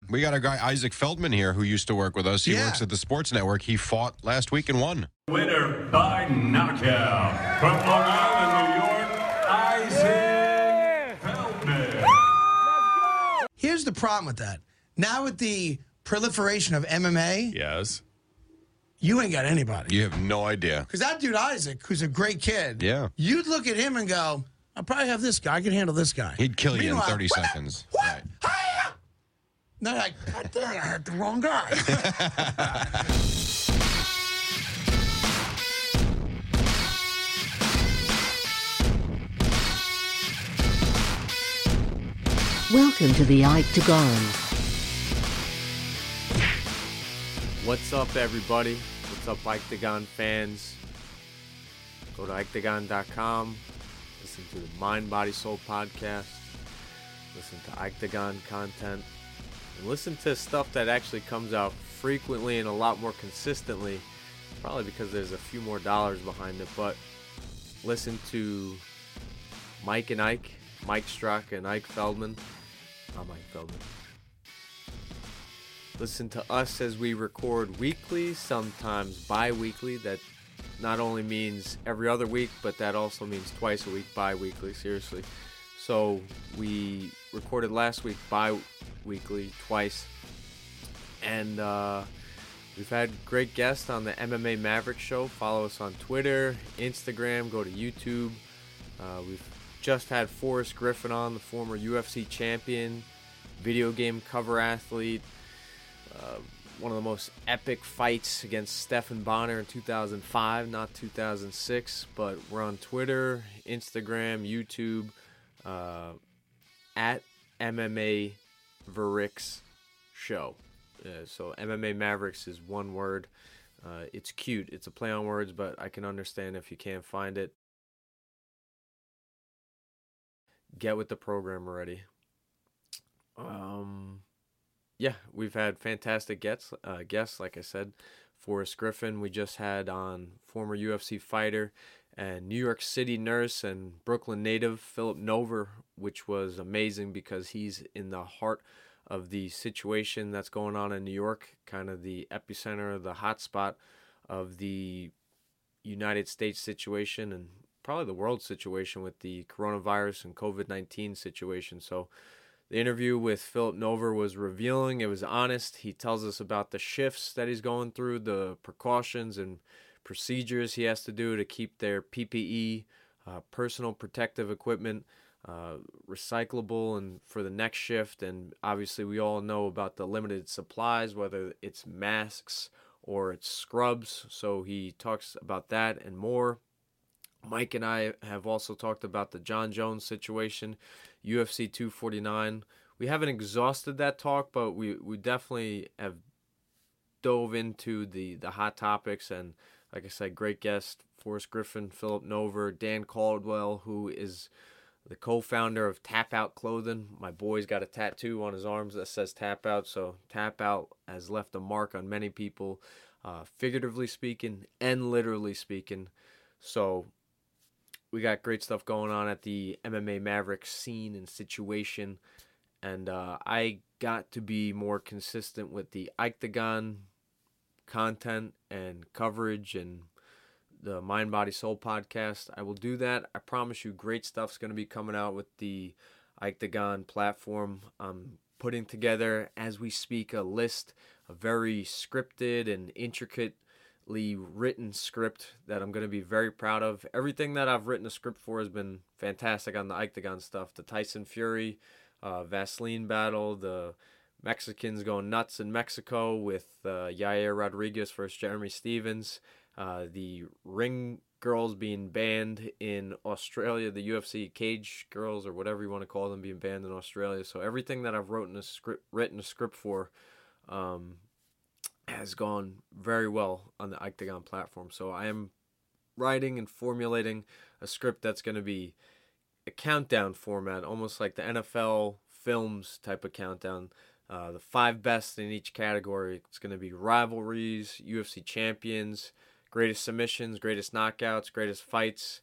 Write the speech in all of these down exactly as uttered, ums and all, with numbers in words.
We got our guy Isaac Feldman here who used to work with us. He Yeah. works at the Sports Network. He fought last week and won. Winner by knockout from Long Island, New York, Isaac Feldman. Here's the problem with that. Now with the proliferation of M M A, Yes. you ain't got anybody. You have no idea. Because that dude Isaac, who's a great kid, Yeah. you'd look at him and go, I'll probably have this guy. I can handle this guy. He'd kill you in Meanwhile, thirty what? seconds. What? Right. Hi-ya! No, like, God damn, I had the wrong guy. Welcome to the Ike Dagon. What's up, everybody? What's up, Ike Dagon fans? Go to ike dagon dot com. Listen to the Mind, Body, Soul podcast. Listen to Ike Dagon content. And listen to stuff that actually comes out frequently and a lot more consistently. Probably because there's a few more dollars behind it. But listen to Mike and Ike, Mike Straka and Ike Feldman. I'm Ike Feldman. Listen to us as we record weekly, sometimes bi-weekly. That not only means every other week, but that also means twice a week, bi-weekly, seriously. So we recorded last week bi-weekly, twice. And uh, we've had great guests on the M M A Maverick Show. Follow us on Twitter, Instagram, go to YouTube. Uh, we've just had Forrest Griffin on, the former U F C champion, video game cover athlete. Uh, one of the most epic fights against Stephan Bonner in two thousand five, not two thousand six, but we're on Twitter, Instagram, YouTube, uh, at M M A Mavericks Show. Uh, so M M A Mavericks is one word. Uh, it's cute. It's a play on words, but I can understand if you can't find it. Get with the program already. Um... Yeah, we've had fantastic guests, uh, guests, like I said. Forrest Griffin, we just had on, former U F C fighter and New York City nurse and Brooklyn native Philip Nover, which was amazing because he's in the heart of the situation that's going on in New York, kind of the epicenter, the hotspot of the United States situation and probably the world situation with the coronavirus and covid nineteen situation. So the interview with Philip Nover was revealing. It was honest. He tells us about the shifts that he's going through, the precautions and procedures he has to do to keep their P P E, uh, personal protective equipment, uh, recyclable and for the next shift. And obviously we all know about the limited supplies, whether it's masks or it's scrubs. So he talks about that and more. Mike and I have also talked about the John Jones situation, U F C two forty-nine. We haven't exhausted that talk, but we, we definitely have dove into the, the hot topics. And like I said, great guests, Forrest Griffin, Philip Nover, Dan Caldwell, who is the co-founder of Tap Out Clothing. My boy's got a tattoo on his arms that says Tap Out. So Tap Out has left a mark on many people, uh, figuratively speaking and literally speaking. So we got great stuff going on at the M M A Mavericks scene and situation. And uh, I got to be more consistent with the Ike Dagon content and coverage and the Mind, Body, Soul podcast. I will do that. I promise you great stuff's going to be coming out with the Ike Dagon platform. I'm putting together, as we speak, a list, a very scripted and intricate written script that I'm going to be very proud of. Everything that I've written a script for has been fantastic on the Ike Dagon stuff. The Tyson Fury, uh, Vaseline battle, the Mexicans going nuts in Mexico with uh, Yair Rodriguez versus Jeremy Stevens, uh, the ring girls being banned in Australia, the U F C cage girls or whatever you want to call them being banned in Australia. So everything that I've written a script, written a script for, um, has gone very well on the Ike Dagon platform. So I am writing and formulating a script that's going to be a countdown format, almost like the N F L films type of countdown. Uh, the five best in each category. It's going to be rivalries, U F C champions, greatest submissions, greatest knockouts, greatest fights,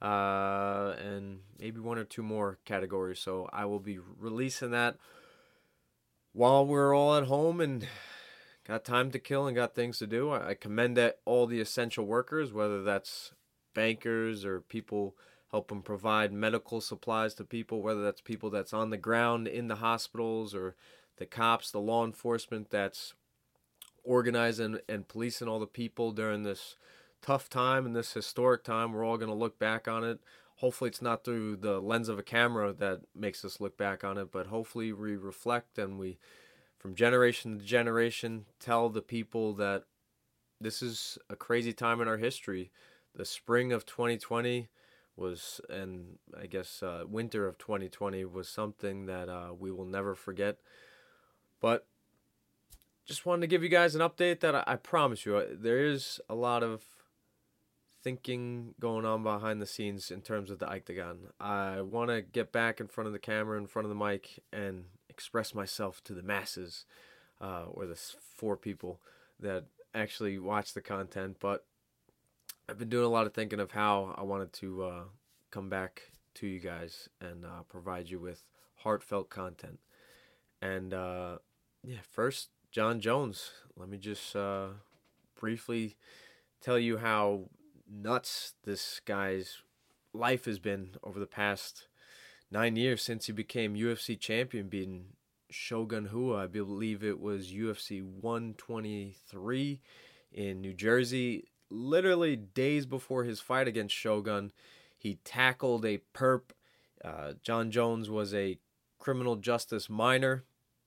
uh, and maybe one or two more categories. So I will be releasing that while we're all at home and got time to kill and got things to do, I, I commend that all the essential workers, whether that's bankers or people helping provide medical supplies to people, whether that's people that's on the ground in the hospitals or the cops, the law enforcement that's organizing and policing all the people during this tough time and this historic time. We're all going to look back on it. Hopefully it's not through the lens of a camera that makes us look back on it, but hopefully we reflect and we, from generation to generation, tell the people that this is a crazy time in our history. The spring of twenty twenty was, and I guess uh, winter of twenty twenty was something that uh, we will never forget. But just wanted to give you guys an update that I, I promise you, there is a lot of thinking going on behind the scenes in terms of the Octagon. I want to get back in front of the camera, in front of the mic, and express myself to the masses, uh, or the four people that actually watch the content. But I've been doing a lot of thinking of how I wanted to uh, come back to you guys and uh, provide you with heartfelt content. And uh, yeah, first, Jon Jones. Let me just uh, briefly tell you how nuts this guy's life has been over the past nine years since he became U F C champion, beating Shogun Rua. I believe it was U F C one twenty-three in New Jersey. Literally days before his fight against Shogun, he tackled a perp. Uh, Jon Jones was a criminal justice minor,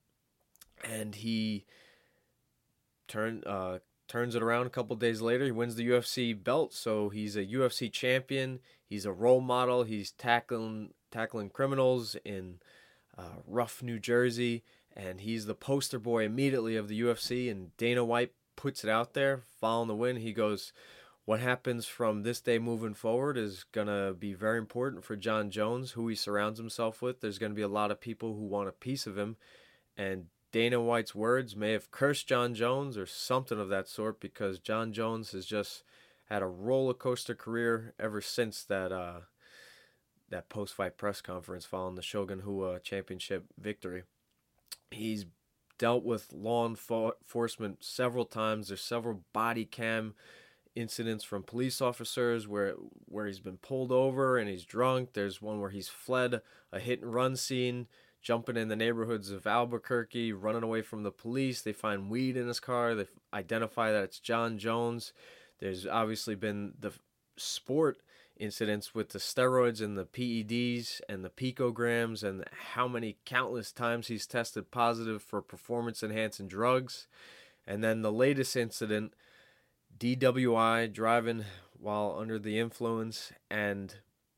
and he turned uh, turns it around a couple days later. He wins the U F C belt, so he's a U F C champion. He's a role model. He's tackling tackling criminals in uh, rough New Jersey, and he's the poster boy immediately of the U F C. And Dana White puts it out there following the win. He goes, what happens from this day moving forward is going to be very important for Jon Jones, who he surrounds himself with. There's going to be a lot of people who want a piece of him. And Dana White's words may have cursed Jon Jones or something of that sort, because Jon Jones has just had a roller coaster career ever since that uh, that post-fight press conference following the Shogun Rua championship victory. He's dealt with law enforcement several times. There's several body cam incidents from police officers where where he's been pulled over and he's drunk. There's one where he's fled a hit and run scene, jumping in the neighborhoods of Albuquerque, running away from the police. They find weed in his car. They identify that it's Jon Jones. There's obviously been the sport incidents with the steroids and the P E Ds and the picograms, and how many countless times he's tested positive for performance-enhancing drugs. And then the latest incident, D W I, driving while under the influence, and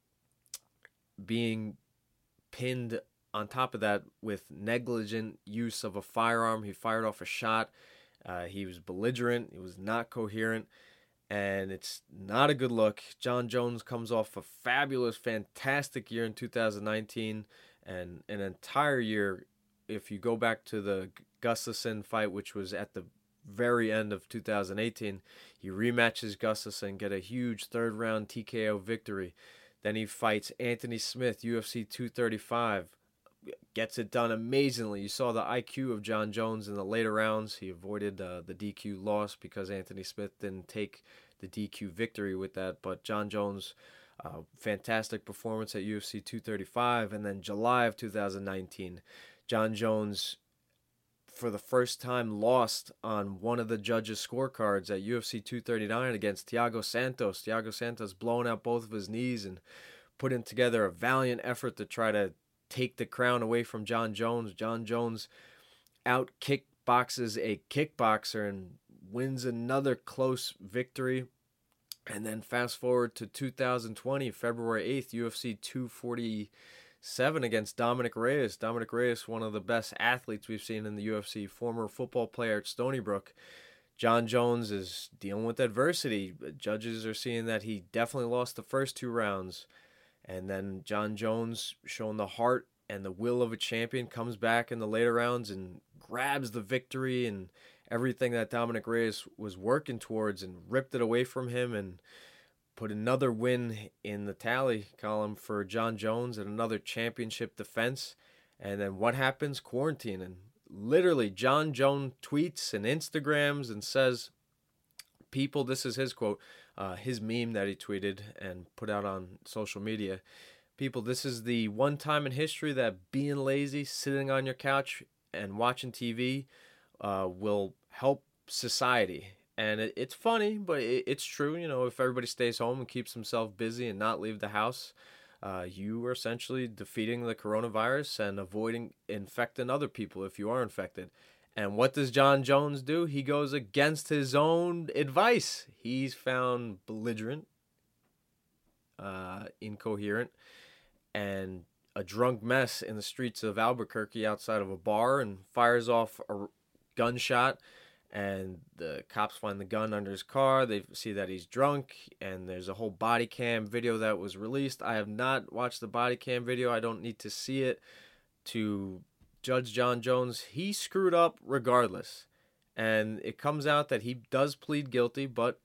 being pinned on top of that with negligent use of a firearm. He fired off a shot. Uh, he was belligerent. He was not coherent. And it's not a good look. Jon Jones comes off a fabulous, fantastic year in two thousand nineteen, and an entire year, if you go back to the Gustafsson fight, which was at the very end of two thousand eighteen, he rematches Gustafsson, get a huge third round T K O victory. Then he fights Anthony Smith, U F C two thirty-five, gets it done amazingly. You saw the I Q of Jon Jones in the later rounds. He avoided uh, the D Q loss because Anthony Smith didn't take the D Q victory with that. But Jon Jones, uh, fantastic performance at U F C two thirty-five. And then July of two thousand nineteen, Jon Jones, for the first time, lost on one of the judges' scorecards at U F C two thirty-nine against Thiago Santos. Thiago Santos blowing out both of his knees and putting together a valiant effort to try to take the crown away from Jon Jones. Jon Jones out kickboxes a kickboxer and wins another close victory. And then fast forward to two thousand twenty, February eighth, U F C two forty-seven against Dominic Reyes. Dominic Reyes, one of the best athletes we've seen in the U F C, former football player at Stony Brook. Jon Jones is dealing with adversity. Judges are seeing that he definitely lost the first two rounds. And then Jon Jones, showing the heart and the will of a champion, comes back in the later rounds and grabs the victory and everything that Dominic Reyes was working towards, and ripped it away from him and put another win in the tally column for Jon Jones and another championship defense. And then what happens? Quarantine. And literally, Jon Jones tweets and Instagrams and says, people, this is his quote, uh, his meme that he tweeted and put out on social media. People, this is the one time in history that being lazy, sitting on your couch and watching T V uh, will help society. And it, it's funny, but it, it's true. You know, if everybody stays home and keeps himself busy and not leave the house, uh, you are essentially defeating the coronavirus and avoiding infecting other people if you are infected. And what does Jon Jones do? He goes against his own advice. He's found belligerent, uh, incoherent, and a drunk mess in the streets of Albuquerque outside of a bar and fires off a gunshot. And the cops find the gun under his car. They see that he's drunk, and there's a whole body cam video that was released. I have not watched the body cam video. I don't need to see it to judge Jon Jones. He screwed up regardless. And it comes out that he does plead guilty, but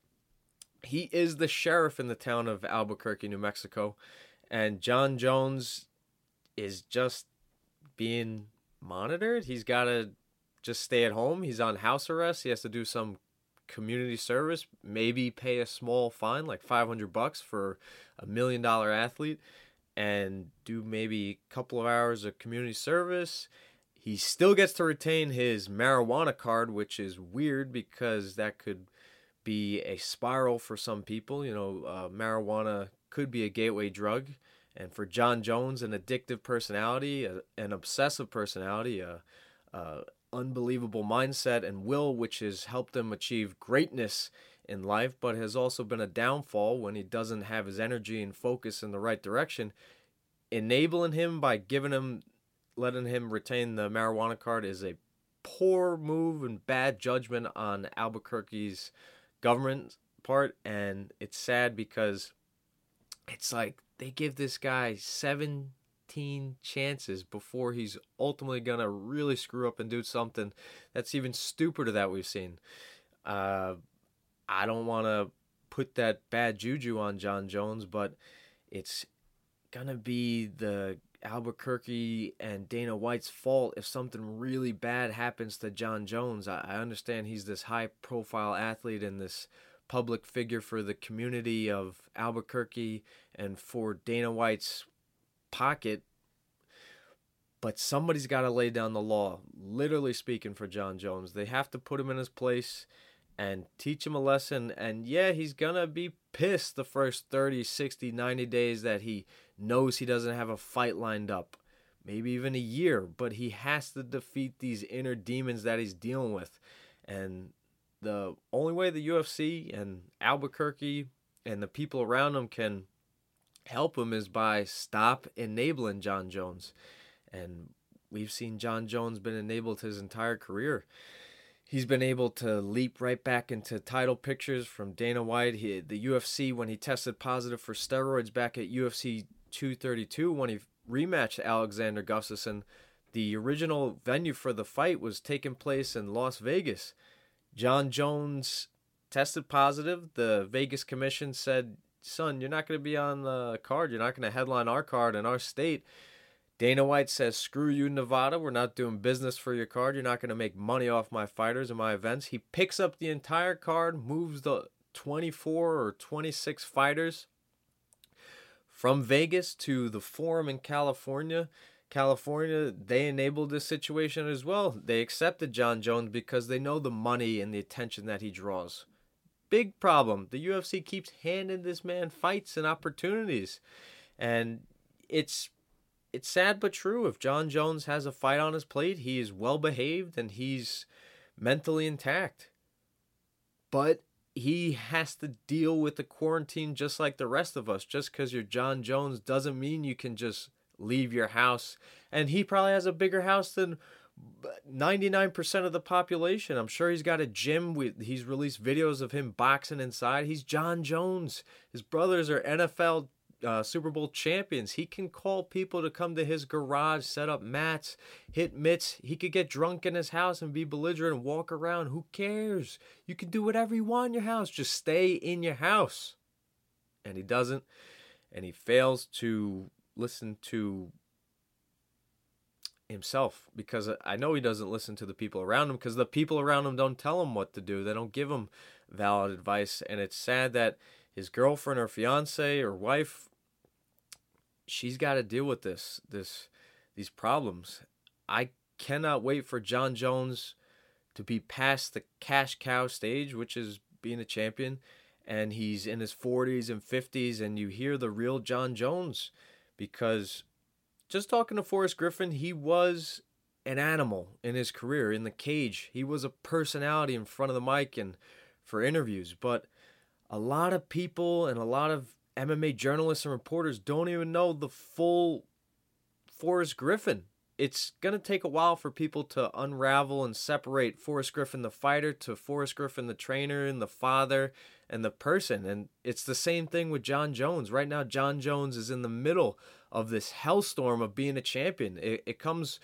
he is the sheriff in the town of Albuquerque, New Mexico. And Jon Jones is just being monitored. He's got to just stay at home. He's on house arrest. He has to do some community service, maybe pay a small fine, like five hundred bucks for a million dollar athlete, and do maybe a couple of hours of community service. He still gets to retain his marijuana card, which is weird because that could be a spiral for some people. You know, uh, marijuana could be a gateway drug. And for Jon Jones, an addictive personality, a, an obsessive personality, a, a unbelievable mindset and will, which has helped him achieve greatness in life, but has also been a downfall when he doesn't have his energy and focus in the right direction. Enabling him by giving him, letting him retain the marijuana card is a poor move and bad judgment on Albuquerque's government part. And it's sad because it's like they give this guy seventeen chances before he's ultimately going to really screw up and do something that's even stupider that we've seen. Uh, I don't want to put that bad juju on Jon Jones, but it's going to be the Albuquerque and Dana White's fault if something really bad happens to Jon Jones. I, I understand he's this high-profile athlete and this public figure for the community of Albuquerque and for Dana White's pocket, but somebody's got to lay down the law, literally speaking, for Jon Jones. They have to put him in his place and teach him a lesson. And yeah, he's gonna be pissed the first thirty, sixty, ninety days that he knows he doesn't have a fight lined up, maybe even a year, but he has to defeat these inner demons that he's dealing with. And the only way the U F C and Albuquerque and the people around him can help him is by stop enabling Jon Jones. And we've seen Jon Jones been enabled his entire career. He's been able to leap right back into title pictures from Dana White. He, the U F C, when he tested positive for steroids back at U F C two thirty-two, when he rematched Alexander Gustafsson, the original venue for the fight was taking place in Las Vegas. Jon Jones tested positive. The Vegas Commission said, son, you're not going to be on the card. You're not going to headline our card in our state. Dana White says, screw you, Nevada. We're not doing business for your card. You're not going to make money off my fighters and my events. He picks up the entire card, moves the twenty-four or twenty-six fighters from Vegas to the Forum in California. California, they enabled this situation as well. They accepted Jon Jones because they know the money and the attention that he draws. Big problem. The U F C keeps handing this man fights and opportunities. And it's it's sad but true. If Jon Jones has a fight on his plate, he is well behaved and he's mentally intact. But he has to deal with the quarantine just like the rest of us. Just because you're Jon Jones doesn't mean you can just leave your house. And he probably has a bigger house than ninety-nine percent of the population. I'm sure he's got a gym. With, he's released videos of him boxing inside. He's Jon Jones. His brothers are N F L uh, Super Bowl champions. He can call people to come to his garage, set up mats, hit mitts. He could get drunk in his house and be belligerent and walk around. Who cares? You can do whatever you want in your house. Just stay in your house. And he doesn't. And he fails to listen to himself, because I know he doesn't listen to the people around him, because the people around him don't tell him what to do. They don't give him valid advice. And it's sad that his girlfriend or fiance or wife, she's got to deal with this, this, these problems. I cannot wait for Jon Jones to be past the cash cow stage, which is being a champion, and he's in his forties and fifties, and you hear the real Jon Jones. Because just talking to Forrest Griffin, he was an animal in his career, in the cage. He was a personality in front of the mic and for interviews. But a lot of people and a lot of M M A journalists and reporters don't even know the full Forrest Griffin. It's going to take a while for people to unravel and separate Forrest Griffin the fighter to Forrest Griffin the trainer and the father and the person. And it's the same thing with Jon Jones. Right now, Jon Jones is in the middle of this hellstorm of being a champion. It, it comes,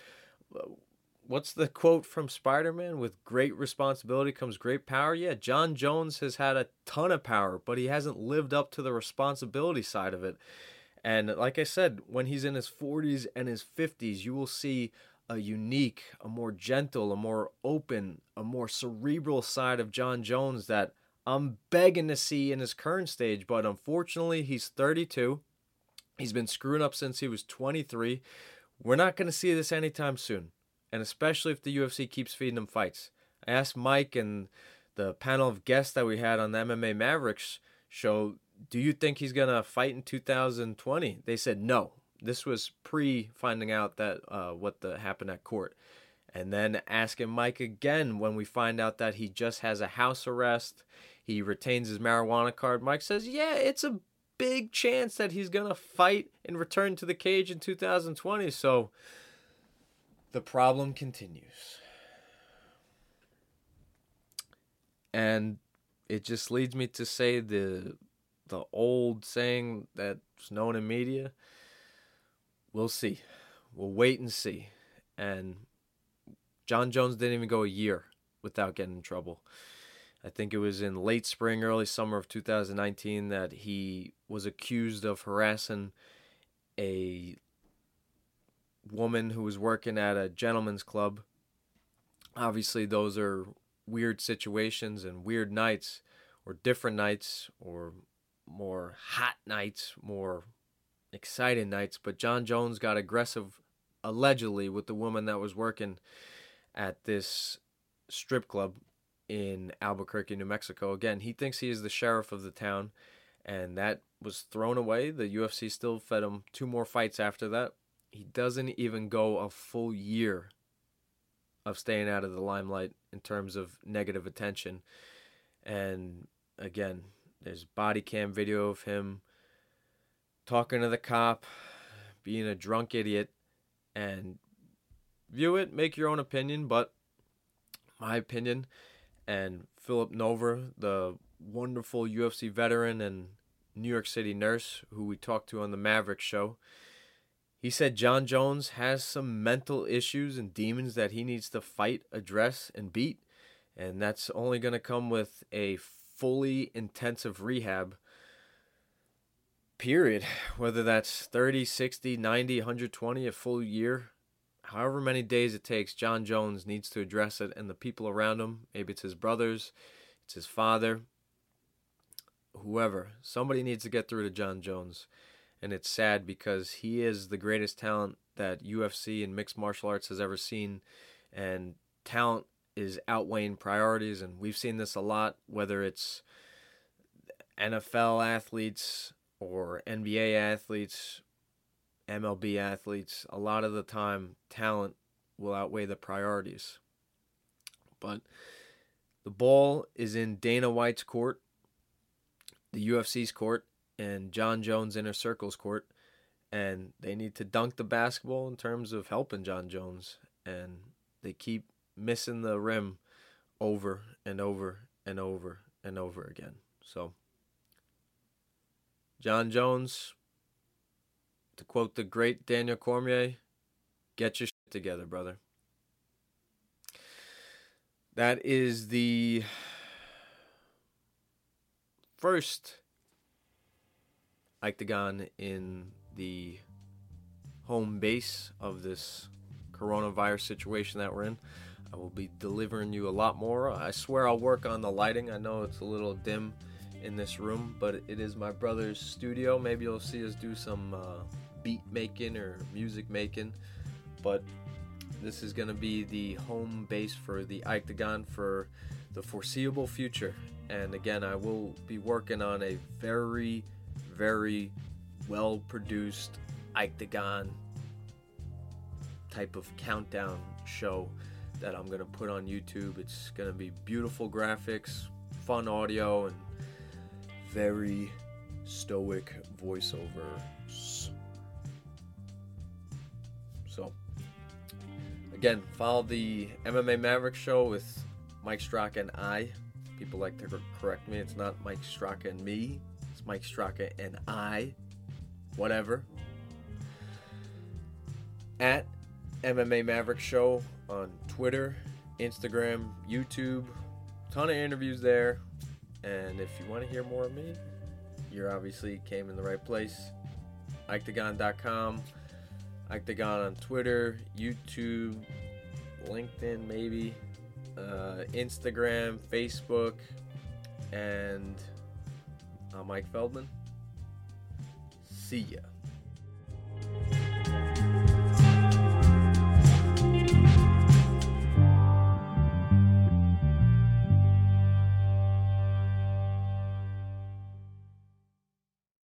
what's the quote from Spider-Man? With great responsibility comes great power. Yeah, Jon Jones has had a ton of power, but he hasn't lived up to the responsibility side of it. And like I said, when he's in his forties and his fifties, you will see a unique, a more gentle, a more open, a more cerebral side of Jon Jones that I'm begging to see in his current stage. But unfortunately, he's thirty-two. He's been screwing up since he was twenty-three. We're not going to see this anytime soon, and especially if the U F C keeps feeding him fights. I asked Mike and the panel of guests that we had on the M M A Mavericks show, do you think he's going to fight in two thousand twenty? They said no. This was pre finding out that uh, what the, happened at court. And then asking Mike again when we find out that he just has a house arrest, he retains his marijuana card. Mike says, yeah, it's a big chance that he's going to fight and return to the cage in two thousand twenty. So the problem continues. And it just leads me to say the the old saying that's known in media, we'll see. We'll wait and see. And Jon Jones didn't even go a year without getting in trouble. I think it was in late spring, early summer of two thousand nineteen that he was accused of harassing a woman who was working at a gentleman's club. Obviously, those are weird situations and weird nights, or different nights, or more hot nights, more exciting nights. But Jon Jones got aggressive, allegedly, with the woman that was working at this strip club in Albuquerque, New Mexico. Again, he thinks he is the sheriff of the town, and that was thrown away. The U F C still fed him two more fights after that. He doesn't even go a full year of staying out of the limelight in terms of negative attention. And again, there's body cam video of him talking to the cop, being a drunk idiot, and view it, make your own opinion, but my opinion, and Philip Nover, the wonderful U F C veteran and New York City nurse who we talked to on the Maverick show, he said Jon Jones has some mental issues and demons that he needs to fight, address, and beat. And that's only going to come with a fully intensive rehab, period. Whether that's thirty, sixty, ninety, one hundred twenty, a full year, however many days it takes, Jon Jones needs to address it. And the people around him, maybe it's his brothers, it's his father, whoever, somebody needs to get through to Jon Jones. And it's sad because he is the greatest talent that U F C and mixed martial arts has ever seen. And talent is outweighing priorities. And we've seen this a lot, whether it's N F L athletes or N B A athletes, M L B athletes. A lot of the time, talent will outweigh the priorities. But the ball is in Dana White's court, the U F C's court, and Jon Jones' Inner Circle's court, and they need to dunk the basketball in terms of helping Jon Jones, and they keep missing the rim over and over and over and over again. So, Jon Jones, to quote the great Daniel Cormier, get your shit together, brother. That is the first octagon in the home base of this coronavirus situation that we're in. I will be delivering you a lot more. I swear I'll work on the lighting. I know it's a little dim in this room, but it is my brother's studio. Maybe you'll see us do some uh, beat making or music making, but this is going to be the home base for the Ictagon for the foreseeable future. And again, I will be working on a very, very well-produced Ictagon type of countdown show that I'm going to put on YouTube. It's going to be beautiful graphics, fun audio, and very stoic voiceovers. So, again, follow the M M A Maverick show with Mike Straka and I. People like to correct me. It's not Mike Straka and me. It's Mike Straka and I. Whatever. At M M A Maverick Show on Twitter, Instagram, YouTube. Ton of interviews there. And if you want to hear more of me, you obviously came in the right place. Ictagon dot com. Ictagon on Twitter, YouTube, LinkedIn maybe, uh, Instagram, Facebook, and I'm Mike Feldman. See ya.